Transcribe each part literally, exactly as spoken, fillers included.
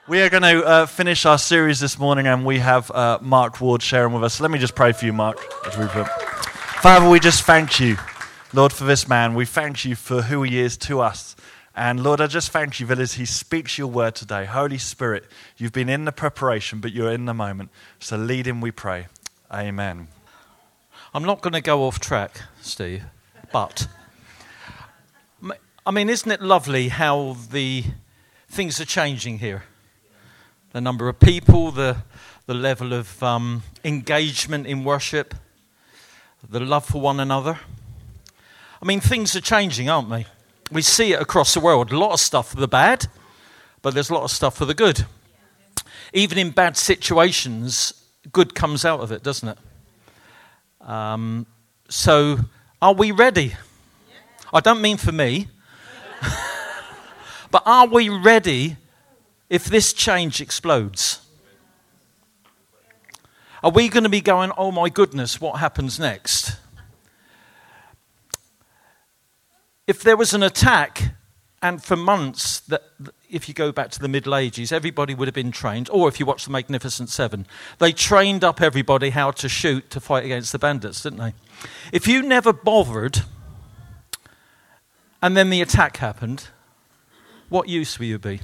We are going to uh, finish our series this morning, and we have uh, Mark Ward sharing with us. Let me just pray for you, Mark. As we put. Father, we just thank you, Lord, for this man. We thank you for who he is to us. And Lord, I just thank you that as he speaks your word today, Holy Spirit, you've been in the preparation, but you're in the moment. So lead him, we pray. Amen. I'm not going to go off track, Steve, but, I mean, isn't it lovely how the things are changing here? The number of people, the the level of um, engagement in worship, the love for one another. I mean, things are changing, aren't they? We see it across the world. A lot of stuff for the bad, but there's a lot of stuff for the good. Even in bad situations, good comes out of it, doesn't it? Um, so, are we ready? I don't mean for me, but are we ready if this change explodes? Are we going to be going, oh my goodness, what happens next? If there was an attack, and for months, that if you go back to the Middle Ages, everybody would have been trained, or if you watch The Magnificent Seven, they trained up everybody how to shoot to fight against the bandits, didn't they? If you never bothered, and then the attack happened, what use will you be?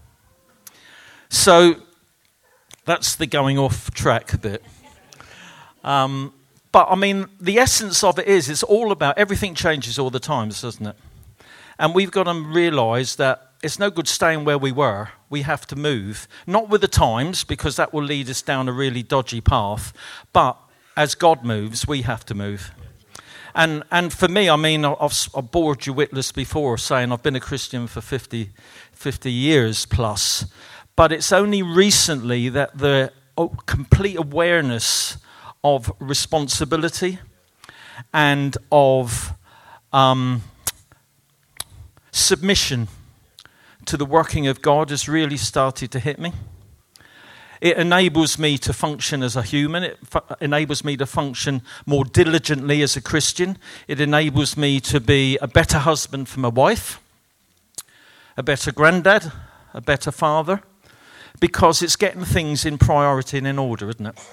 So, that's the going off track bit. Um, but, I mean, the essence of it is, it's all about, everything changes all the time, doesn't it? And we've got to realise that it's no good staying where we were. We have to move. Not with the times, because that will lead us down a really dodgy path. But as God moves, we have to move. And and for me, I mean, I've, I've bored you witless before saying I've been a Christian for fifty, fifty years plus. But it's only recently that the oh, complete awareness of responsibility and of um, submission to the working of God has really started to hit me. It enables me to function as a human. It fu- enables me to function more diligently as a Christian. It enables me to be a better husband for my wife, a better granddad, a better father, because it's getting things in priority and in order, isn't it?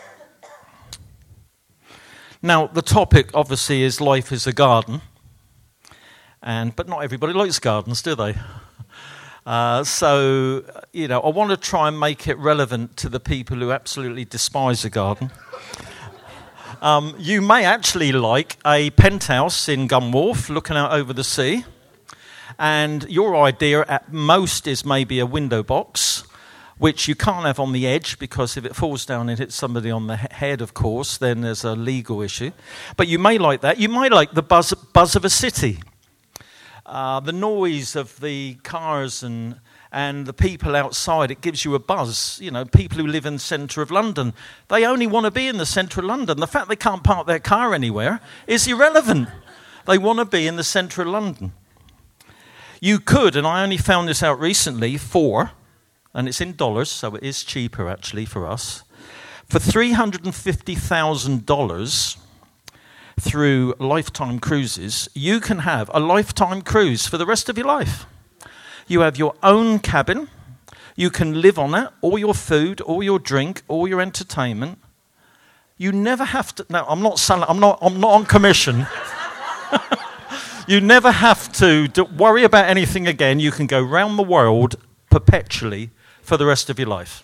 Now, the topic, obviously, is life is a garden. And but not everybody likes gardens, do they? Uh, so, you know, I want to try and make it relevant to the people who absolutely despise a garden. Um, you may actually like a penthouse in Gunwharf looking out over the sea. And your idea at most is maybe a window box, which you can't have on the edge, because if it falls down and hits somebody on the he- head, of course, then there's a legal issue. But you may like that. You may like the buzz, buzz of a city. Uh, the noise of the cars and and the people outside, it gives you a buzz. You know, people who live in the centre of London, they only want to be in the centre of London. The fact they can't park their car anywhere is irrelevant. They want to be in the centre of London. You could, and I only found this out recently, for, and it's in dollars, so it is cheaper actually for us, for three hundred fifty thousand dollars through Lifetime Cruises, you can have a lifetime cruise for the rest of your life. You have your own cabin. You can live on it, all your food, all your drink, all your entertainment. You never have to. Now, I'm not selling. I'm not. I'm not on commission. You never have to do, worry about anything again. You can go round the world perpetually for the rest of your life.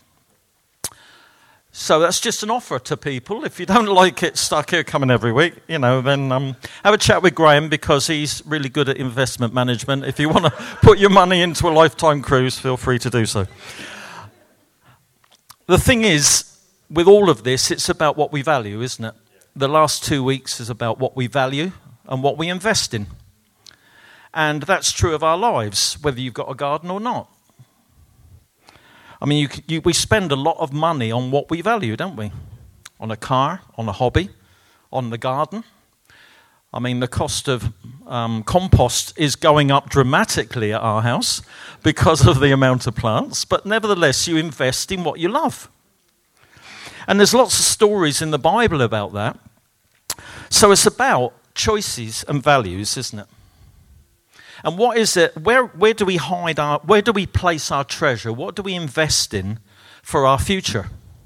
So that's just an offer to people. If you don't like it, stuck here coming every week, you know, then um, have a chat with Graham, because he's really good at investment management. If you want to put your money into a lifetime cruise, feel free to do so. The thing is, with all of this, it's about what we value, isn't it? The last two weeks is about what we value and what we invest in. And that's true of our lives, whether you've got a garden or not. I mean, you, you, we spend a lot of money on what we value, don't we? On a car, on a hobby, on the garden. I mean, the cost of um, compost is going up dramatically at our house because of the amount of plants. But nevertheless, you invest in what you love. And there's lots of stories in the Bible about that. So it's about choices and values, isn't it? And what is it? Where, where do we hide our, where do we place our treasure? What do we invest in for our future?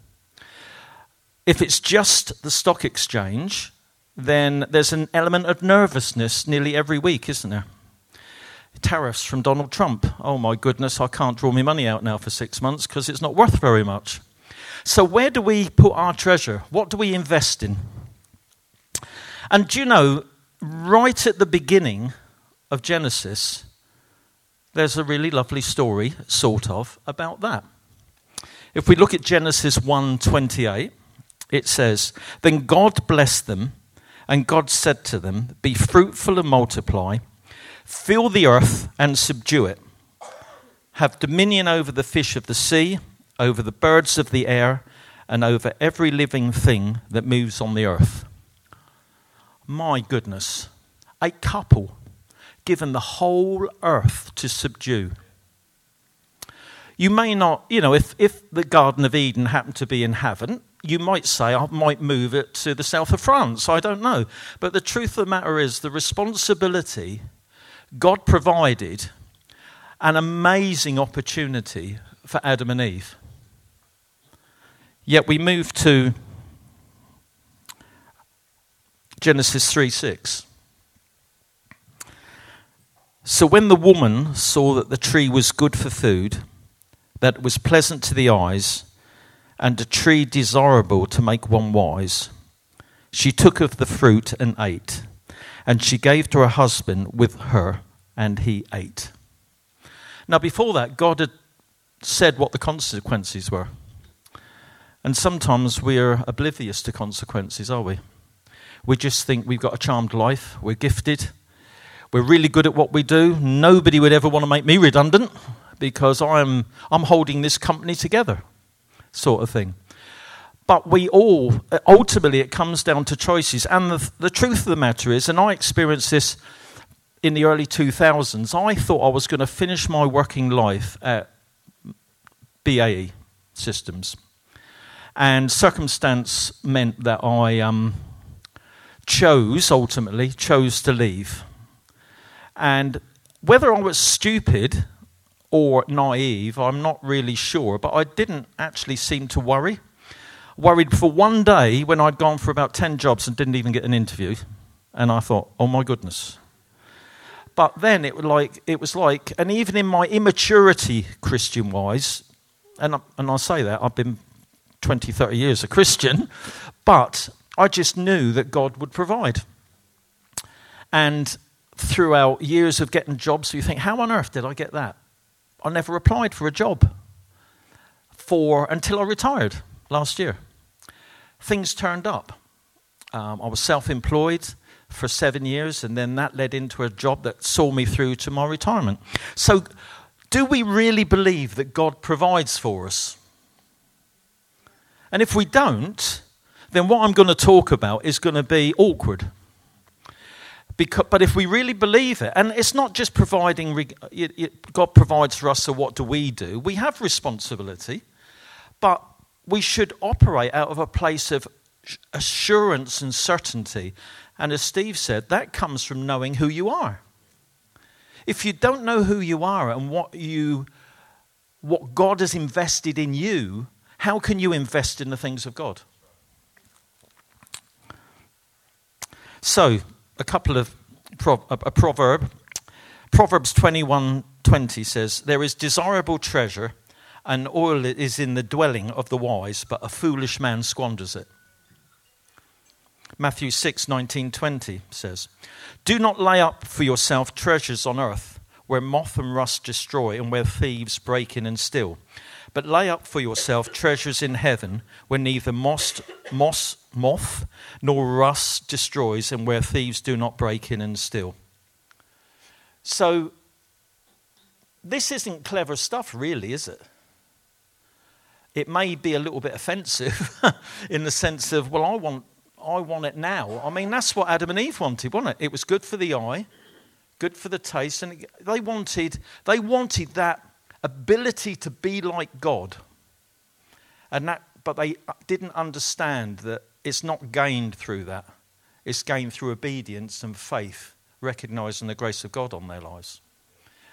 If it's just the stock exchange, then there's an element of nervousness nearly every week, isn't there? Tariffs from Donald Trump. Oh my goodness, I can't draw my money out now for six months because it's not worth very much. So where do we put our treasure? What do we invest in? And do you know, right at the beginning of Genesis, there's a really lovely story, sort of, about that. If we look at Genesis one twenty-eight, it says, "Then God blessed them, and God said to them, 'Be fruitful and multiply, fill the earth and subdue it. Have dominion over the fish of the sea, over the birds of the air, and over every living thing that moves on the earth.'" My goodness, a couple given the whole earth to subdue. You may not, you know, if, if the Garden of Eden happened to be in heaven, you might say, I might move it to the south of France. I don't know. But the truth of the matter is, the responsibility God provided an amazing opportunity for Adam and Eve. Yet we move to Genesis three six. "So when the woman saw that the tree was good for food, that it was pleasant to the eyes, and a tree desirable to make one wise, she took of the fruit and ate, and she gave to her husband with her, and he ate." Now before that, God had said what the consequences were. And sometimes we're oblivious to consequences, are we? We just think we've got a charmed life, we're gifted, we're really good at what we do. Nobody would ever want to make me redundant because I'm I'm holding this company together, sort of thing. But we all, ultimately it comes down to choices. And the, the truth of the matter is, and I experienced this in the early two thousands, I thought I was going to finish my working life at B A E Systems. And circumstance meant that I um, chose, ultimately, chose to leave. And whether I was stupid or naive, I'm not really sure, but I didn't actually seem to worry. Worried for one day when I'd gone for about ten jobs and didn't even get an interview. And I thought, oh my goodness. But then it was like, it was like, and even in my immaturity Christian-wise, and I, and I say that, I've been twenty, thirty years a Christian, but I just knew that God would provide. And throughout years of getting jobs, you think, how on earth did I get that? I never applied for a job for until I retired last year. Things turned up. Um, I was self-employed for seven years, and then that led into a job that saw me through to my retirement. So, do we really believe that God provides for us? And if we don't, then what I'm going to talk about is going to be awkward. Because, but if we really believe it, and it's not just providing, it, it, God provides for us, so what do we do? We have responsibility, but we should operate out of a place of assurance and certainty. And as Steve said, that comes from knowing who you are. If you don't know who you are and what you, what God has invested in you, how can you invest in the things of God? So, a couple of a proverb. Proverbs twenty-one twenty says, "There is desirable treasure, and oil is in the dwelling of the wise, but a foolish man squanders it." Matthew six nineteen twenty says, "Do not lay up for yourself treasures on earth, where moth and rust destroy, and where thieves break in and steal. But lay up for yourself treasures in heaven, where neither moss, moss, moth nor rust destroys, and where thieves do not break in and steal." So, this isn't clever stuff, really, is it? It may be a little bit offensive in the sense of, well, I want, I want it now. I mean, that's what Adam and Eve wanted, wasn't it? It was good for the eye, good for the taste, and they wanted, they wanted that ability to be like God, and that, but they didn't understand that it's not gained through that. It's gained through obedience and faith, recognizing the grace of God on their lives.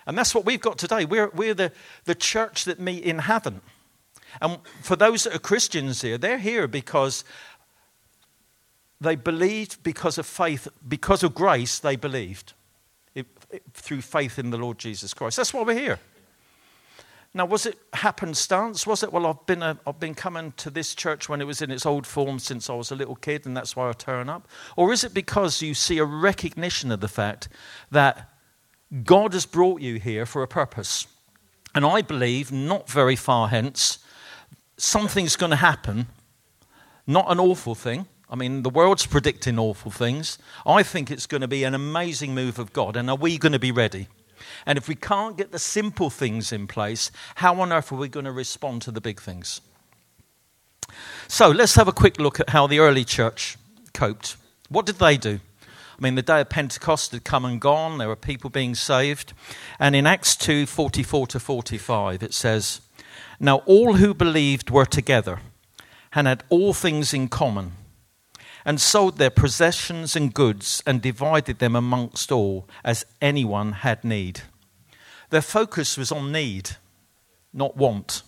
And that's what we've got today. We're, we're the, the church that meet in heaven. And for those that are Christians here, they're here because they believed because of faith, because of grace, they believed it, it, through faith in the Lord Jesus Christ. That's why we're here. Now, was it happenstance? Was it, well, I've been a, I've been coming to this church when it was in its old form since I was a little kid, and that's why I turn up? Or is it because you see a recognition of the fact that God has brought you here for a purpose? And I believe, not very far hence, something's going to happen, not an awful thing. I mean, the world's predicting awful things. I think it's going to be an amazing move of God, and are we going to be ready? And if we can't get the simple things in place, how on earth are we going to respond to the big things? So let's have a quick look at how the early church coped. What did they do? I mean, the day of Pentecost had come and gone. There were people being saved. And in Acts two, forty-four to forty-five, it says, "Now all who believed were together and had all things in common, and sold their possessions and goods and divided them amongst all as anyone had need." Their focus was on need, not want.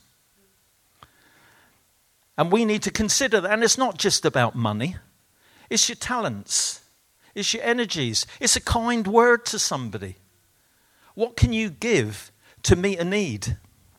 And we need to consider that. And it's not just about money. It's your talents. It's your energies. It's a kind word to somebody. What can you give to meet a need?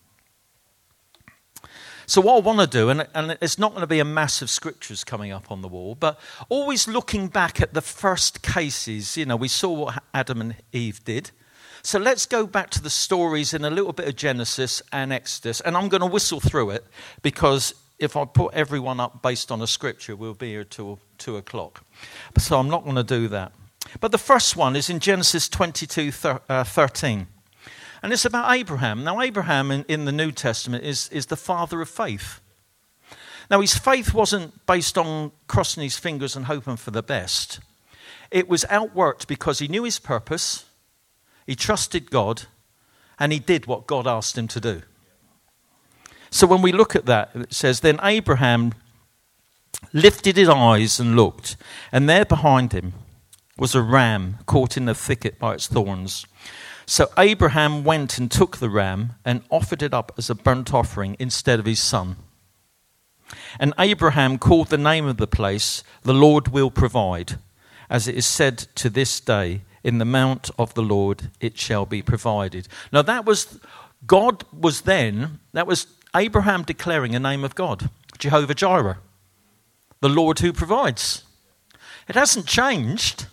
So what I want to do, and, and it's not going to be a massive scriptures coming up on the wall, but always looking back at the first cases. You know, we saw what Adam and Eve did. So let's go back to the stories in a little bit of Genesis and Exodus. And I'm going to whistle through it, because if I put everyone up based on a scripture, we'll be here till two o'clock. So I'm not going to do that. But the first one is in Genesis twenty-two, thirteen. And it's about Abraham. Now, Abraham in, in the New Testament is, is the father of faith. Now, his faith wasn't based on crossing his fingers and hoping for the best. It was outworked because he knew his purpose, he trusted God, and he did what God asked him to do. So when we look at that, it says, "Then Abraham lifted his eyes and looked, and there behind him was a ram caught in the thicket by its thorns. So Abraham went and took the ram and offered it up as a burnt offering instead of his son. And Abraham called the name of the place, 'The Lord will provide,' as it is said to this day, 'In the mount of the Lord it shall be provided.'" Now that was, God was then, that was Abraham declaring a name of God, Jehovah Jireh, the Lord who provides. It hasn't changed.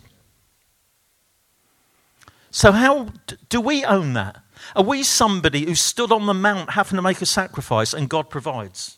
So how do we own that? Are we somebody who stood on the mount having to make a sacrifice and God provides?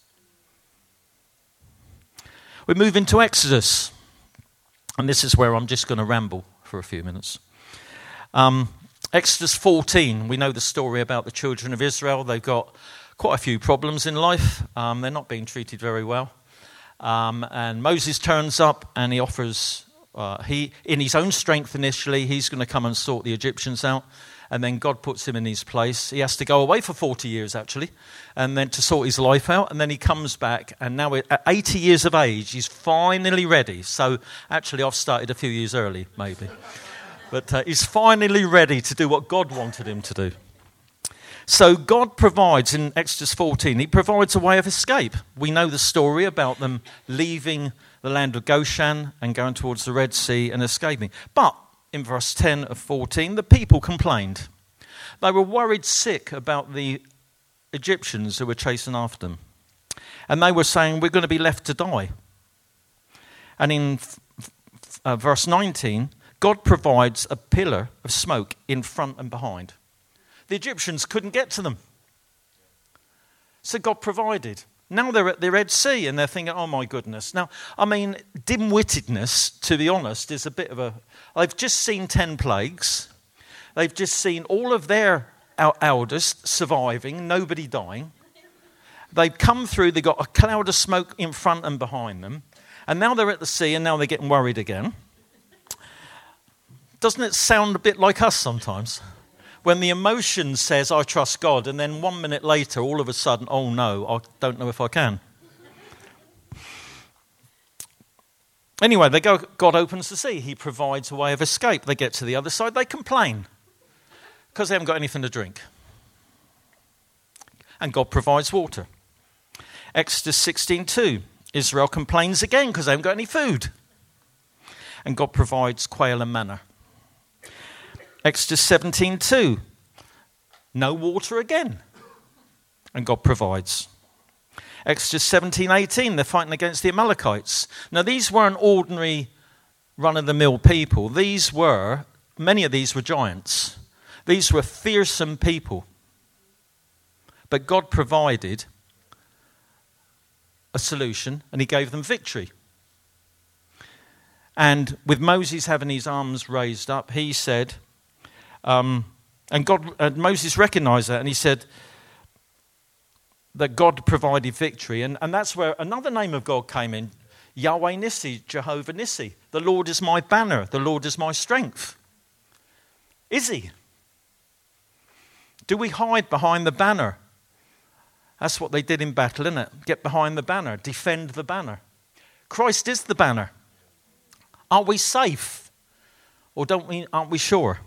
We move into Exodus. And this is where I'm just going to ramble for a few minutes. Um, Exodus fourteen, we know the story about the children of Israel. They've got quite a few problems in life. Um, they're not being treated very well. Um, and Moses turns up and he offers... Uh, he, in his own strength initially, he's going to come and sort the Egyptians out. And then God puts him in his place. He has to go away for forty years, actually, and then to sort his life out. And then he comes back, and now at eighty years of age, he's finally ready. So actually, I've started a few years early, maybe. But uh, he's finally ready to do what God wanted him to do. So God provides, in Exodus fourteen, he provides a way of escape. We know the story about them leaving the land of Goshen and going towards the Red Sea and escaping. But in verse ten of fourteen, the people complained. They were worried sick about the Egyptians who were chasing after them. And they were saying, "We're going to be left to die." And in uh, verse nineteen, God provides a pillar of smoke in front and behind. The Egyptians couldn't get to them. So God provided. Now they're at the Red Sea and they're thinking, oh my goodness. Now, I mean, dim-wittedness, to be honest, is a bit of a... They've just seen ten plagues. They've just seen all of their elders surviving, nobody dying. They've come through, they've got a cloud of smoke in front and behind them. And now they're at the sea and now they're getting worried again. Doesn't it sound a bit like us sometimes? When the emotion says, I trust God, and then one minute later, all of a sudden, oh no, I don't know if I can. Anyway, they go. God opens the sea. He provides a way of escape. They get to the other side. They complain. Because they haven't got anything to drink. And God provides water. Exodus sixteen two, Israel complains again because they haven't got any food. And God provides quail and manna. Exodus seventeen two, no water again. And God provides. Exodus seventeen eighteen, they're fighting against the Amalekites. Now these weren't ordinary run-of-the-mill people. These were, many of these were giants. These were fearsome people. But God provided a solution and he gave them victory. And with Moses having his arms raised up, he said, um, and God, and Moses recognized that and he said that God provided victory. And, and that's where another name of God came in, Yahweh Nissi, Jehovah Nissi. The Lord is my banner, the Lord is my strength. Is he? Do we hide behind the banner? That's what they did in battle, isn't it? Get behind the banner, defend the banner. Christ is the banner. Are we safe? Or don't we, aren't we sure?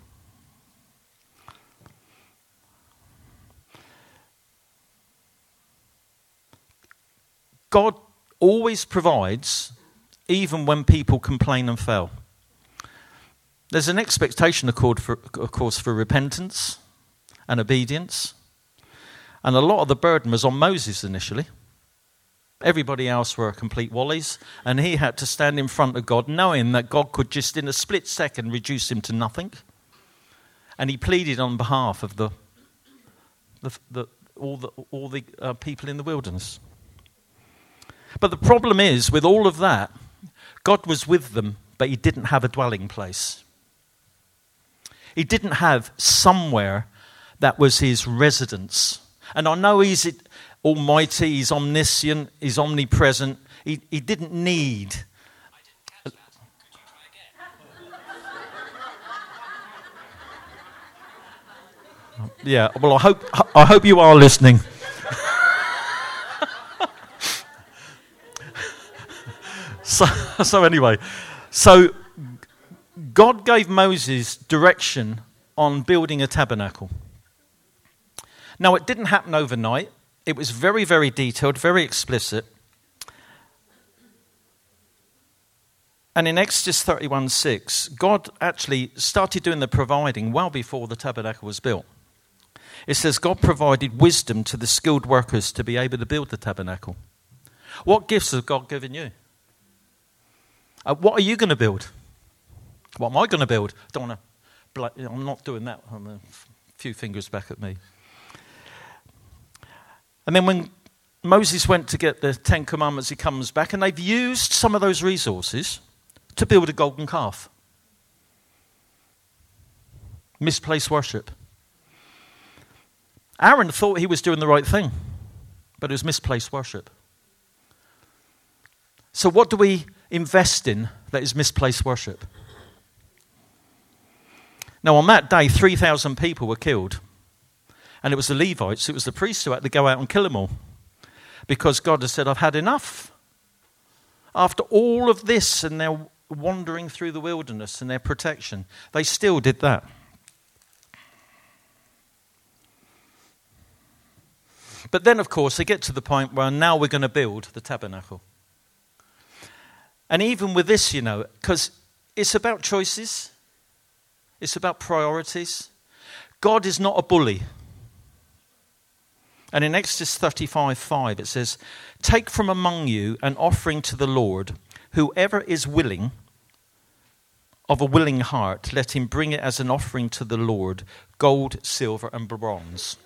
God always provides, even when people complain and fail. There's an expectation, of course, for repentance and obedience. And a lot of the burden was on Moses initially. Everybody else were complete wallies, and he had to stand in front of God knowing that God could just in a split second reduce him to nothing. And he pleaded on behalf of the, the, the all the, all the uh, people in the wilderness. But the problem is, with all of that, God was with them, but he didn't have a dwelling place. He didn't have somewhere that was his residence. And I know he's almighty, he's omniscient, he's omnipresent. He, he didn't need. Yeah, well, I hope I hope you are listening. so, so anyway, so God gave Moses direction on building a tabernacle. Now, it didn't happen overnight. It was very, very detailed, very explicit. And in Exodus thirty-one six, God actually started doing the providing well before the tabernacle was built. It says God provided wisdom to the skilled workers to be able to build the tabernacle. What gifts has God given you? Uh, what are you going to build? What am I going to build? I don't want to. Bl- I'm not doing that. I'm a few fingers back at me. And then when Moses went to get the Ten Commandments, he comes back, and they've used some of those resources to build a golden calf. Misplaced worship. Aaron thought he was doing the right thing, but it was misplaced worship. So what do we invest in that is misplaced worship? Now, on that day, three thousand people were killed. And it was the Levites, it was the priests who had to go out and kill them all. Because God has said, I've had enough. After all of this and their wandering through the wilderness and their protection, they still did that. But then, of course, they get to the point where now we're going to build the tabernacle. And even with this, you know, because it's about choices. It's about priorities. God is not a bully. And in Exodus thirty-five five it says, take from among you an offering to the Lord. Whoever is willing, of a willing heart, let him bring it as an offering to the Lord, gold, silver, and bronze.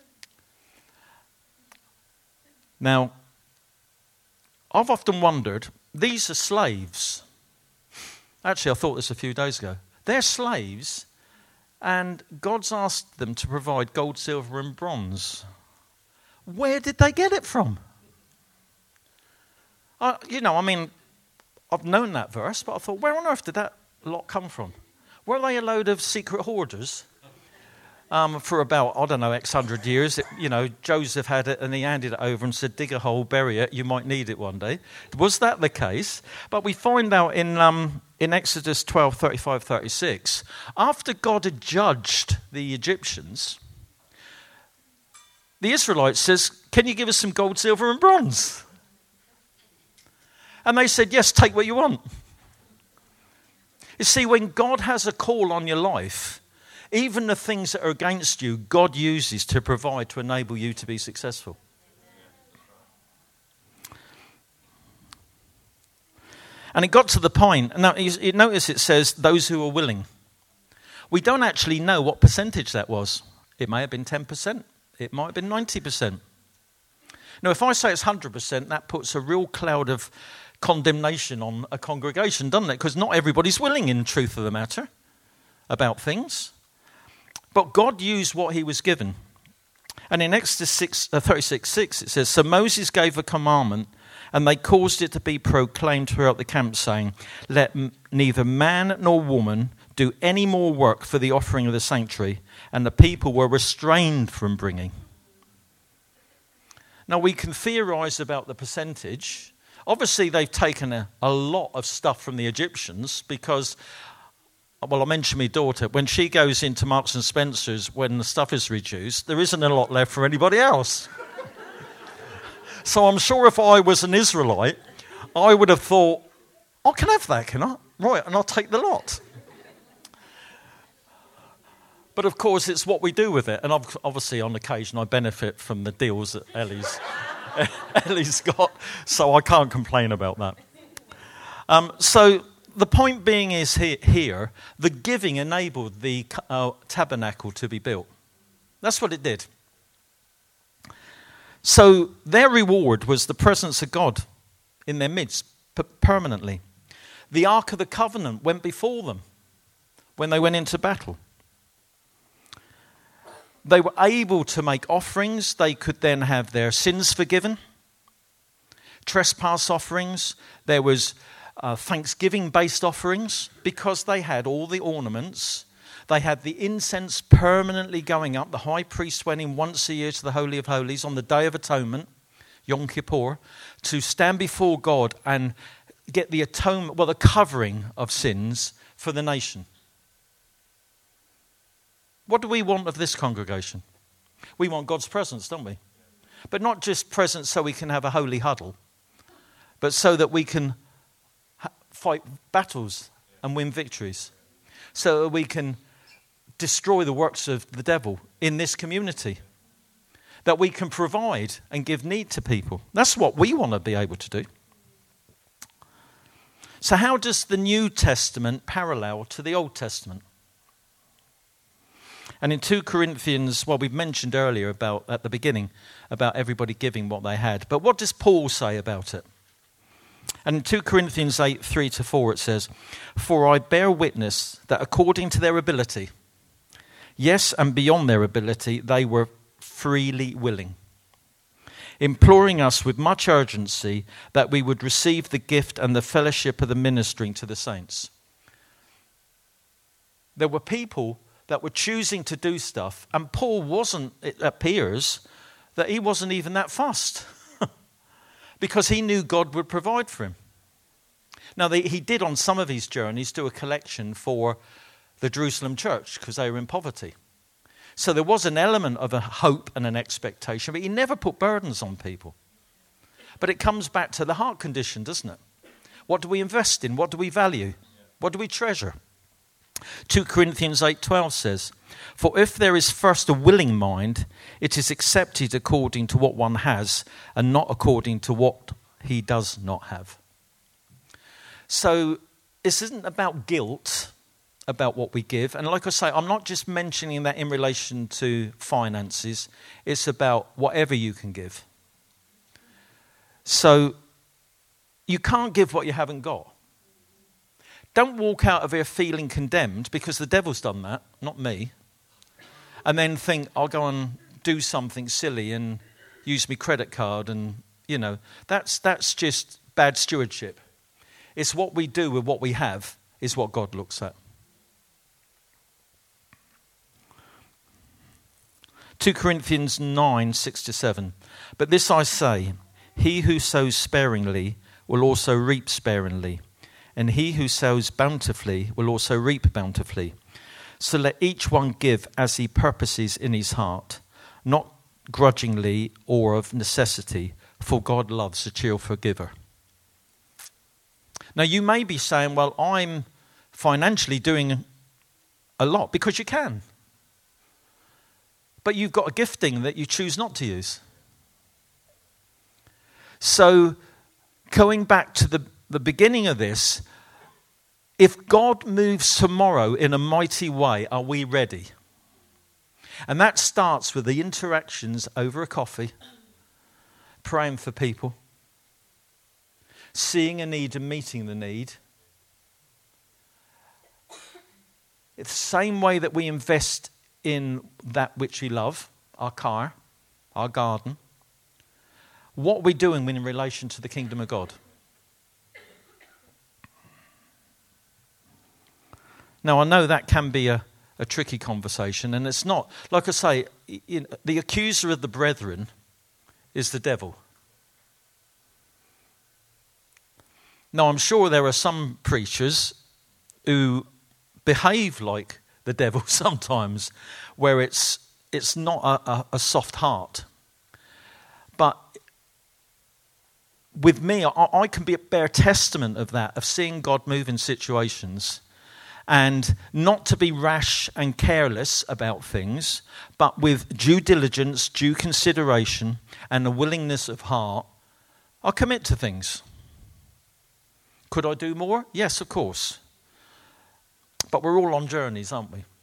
Now, I've often wondered, these are slaves. Actually, I thought this a few days ago. They're slaves, and God's asked them to provide gold, silver, and bronze. Where did they get it from? Uh, you know, I mean, I've known that verse, but I thought, where on earth did that lot come from? Were they a load of secret hoarders? um, for about, I don't know, X hundred years. It, you know, Joseph had it and he handed it over and said, dig a hole, bury it, you might need it one day. Was that the case? But we find out in, um, in Exodus twelve, thirty-five, thirty-six, after God had judged the Egyptians, the Israelites says, can you give us some gold, silver and bronze? And they said, yes, take what you want. You see, when God has a call on your life, even the things that are against you, God uses to provide to enable you to be successful. And it got to the point, now you notice it says those who are willing. We don't actually know what percentage that was. It may have been ten percent. It might have been ninety percent. Now, if I say it's one hundred percent, that puts a real cloud of condemnation on a congregation, doesn't it? Because not everybody's willing, in truth of the matter, about things. But God used what he was given. And in Exodus six, uh, thirty-six six, it says, so Moses gave a commandment, and they caused it to be proclaimed throughout the camp, saying, let m- neither man nor woman do any more work for the offering of the sanctuary. And the people were restrained from bringing. Now, we can theorize about the percentage. Obviously, they've taken a, a lot of stuff from the Egyptians because, well, I mentioned my daughter. When she goes into Marks and Spencer's, when the stuff is reduced, there isn't a lot left for anybody else. So I'm sure if I was an Israelite, I would have thought, I can have that, can I? Right, and I'll take the lot. But of course, it's what we do with it. And obviously, on occasion, I benefit from the deals that Ellie's, Ellie's got. So I can't complain about that. Um, so the point being is he- here, the giving enabled the uh, tabernacle to be built. That's what it did. So their reward was the presence of God in their midst p- permanently. The Ark of the Covenant went before them when they went into battle. They were able to make offerings. They could then have their sins forgiven. Trespass offerings. There was uh, Thanksgiving-based offerings because they had all the ornaments. They had the incense permanently going up. The high priest went in once a year to the Holy of Holies on the Day of Atonement, Yom Kippur, to stand before God and get the atonement, well, the covering of sins for the nation. What do we want of this congregation? We want God's presence, don't we? But not just presence so we can have a holy huddle, but so that we can ha- fight battles and win victories. So that we can destroy the works of the devil in this community. That we can provide and give need to people. That's what we want to be able to do. So how does the New Testament parallel to the Old Testament? And in two Corinthians, well, we've mentioned earlier about, at the beginning, about everybody giving what they had. But what does Paul say about it? And in two Corinthians eight, three to four, it says, for I bear witness that according to their ability, yes, and beyond their ability, they were freely willing, imploring us with much urgency that we would receive the gift and the fellowship of the ministering to the saints. There were people that were choosing to do stuff, and Paul wasn't, it appears, that he wasn't even that fussed because he knew God would provide for him. Now, they, he did on some of his journeys do a collection for the Jerusalem church because they were in poverty. So there was an element of a hope and an expectation, but he never put burdens on people. But it comes back to the heart condition, doesn't it? What do we invest in? What do we value? What do we treasure? two Corinthians eight twelve says, for if there is first a willing mind, it is accepted according to what one has and not according to what he does not have. So this isn't about guilt about what we give. And like I say, I'm not just mentioning that in relation to finances. It's about whatever you can give. So you can't give what you haven't got. Don't walk out of here feeling condemned because the devil's done that, not me. And then think, I'll go and do something silly and use my credit card and, you know, that's that's just bad stewardship. It's what we do with what we have is what God looks at. Second Corinthians nine, six to seven. But this I say, he who sows sparingly will also reap sparingly, and he who sows bountifully will also reap bountifully. So let each one give as he purposes in his heart, not grudgingly or of necessity, for God loves a cheerful giver. Now you may be saying, well, I'm financially doing a lot, because you can. But you've got a gifting that you choose not to use. So, going back to the, the beginning of this, if God moves tomorrow in a mighty way, are we ready? And that starts with the interactions over a coffee, praying for people, seeing a need and meeting the need. It's the same way that we invest in that which we love, our car, our garden. What are we doing in relation to the kingdom of God? Now, I know that can be a, a tricky conversation, and it's not. Like I say, you know, the accuser of the brethren is the devil. Now, I'm sure there are some preachers who behave like the devil sometimes, where it's it's not a, a, a soft heart. But with me, I, I can be a bear testament of that, of seeing God move in situations, and not to be rash and careless about things, but with due diligence, due consideration, and a willingness of heart, I commit to things. Could I do more? Yes, of course. But we're all on journeys, aren't we?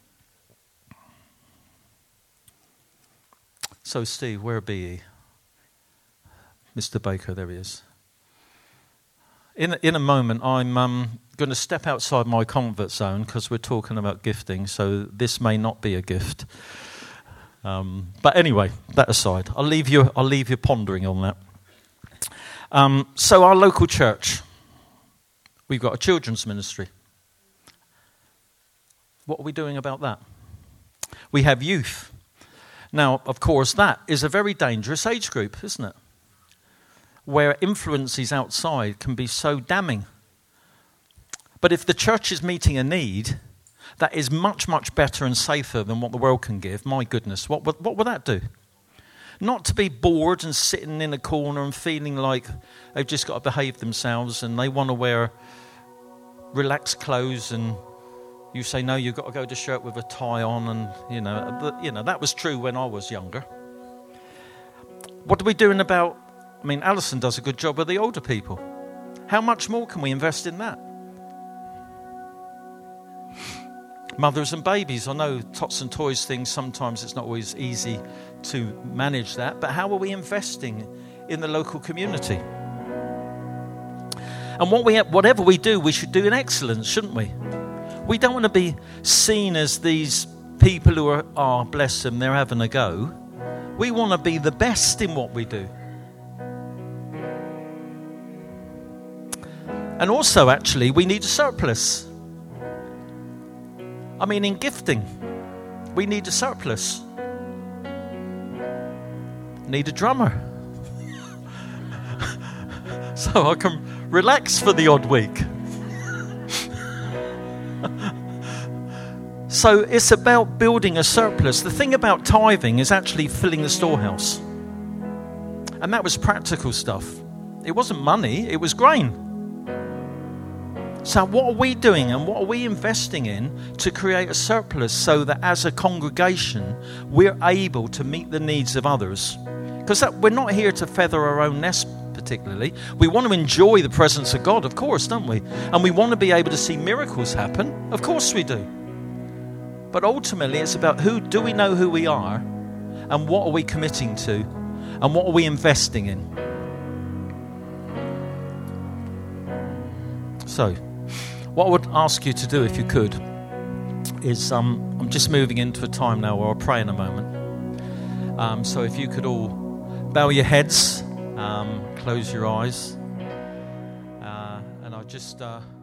So, Steve, where be ye? Mister Baker, there he is. In, in a moment, I'm um, going to step outside my comfort zone, because we're talking about gifting, so this may not be a gift. Um, but anyway, that aside, I'll leave you, I'll leave you pondering on that. Um, so our local church, we've got a children's ministry. What are we doing about that? We have youth. Now, of course, that is a very dangerous age group, isn't it? Where influences outside can be so damning. But if the church is meeting a need, that is much, much better and safer than what the world can give. My goodness, what would, what would that do? Not to be bored and sitting in a corner and feeling like they've just got to behave themselves and they want to wear relaxed clothes, and you say, no, you've got to go to shirt with a tie on, and, you know, but, you know, that was true when I was younger. What are we doing about, I mean, Alison does a good job with the older people. How much more can we invest in that? Mothers and babies, I know tots and toys things, sometimes it's not always easy to manage that, but how are we investing in the local community? And what we have, whatever we do, we should do in excellence, shouldn't we? We don't want to be seen as these people who are, oh, bless them, they're having a go. We want to be the best in what we do. And also, actually, we need a surplus. I mean, in gifting, we need a surplus. Need a drummer. So I can relax for the odd week. So it's about building a surplus. The thing about tithing is actually filling the storehouse. And that was practical stuff. It wasn't money, it was grain. So what are we doing and what are we investing in to create a surplus so that as a congregation we're able to meet the needs of others? Because we're not here to feather our own nest particularly. We want to enjoy the presence of God, of course, don't we? And we want to be able to see miracles happen. Of course we do. But ultimately it's about who do we know who we are, and what are we committing to, and what are we investing in. So, what I would ask you to do, if you could, is um, I'm just moving into a time now where I'll pray in a moment. Um, so if you could all bow your heads, um, close your eyes, uh, and I'll just... Uh,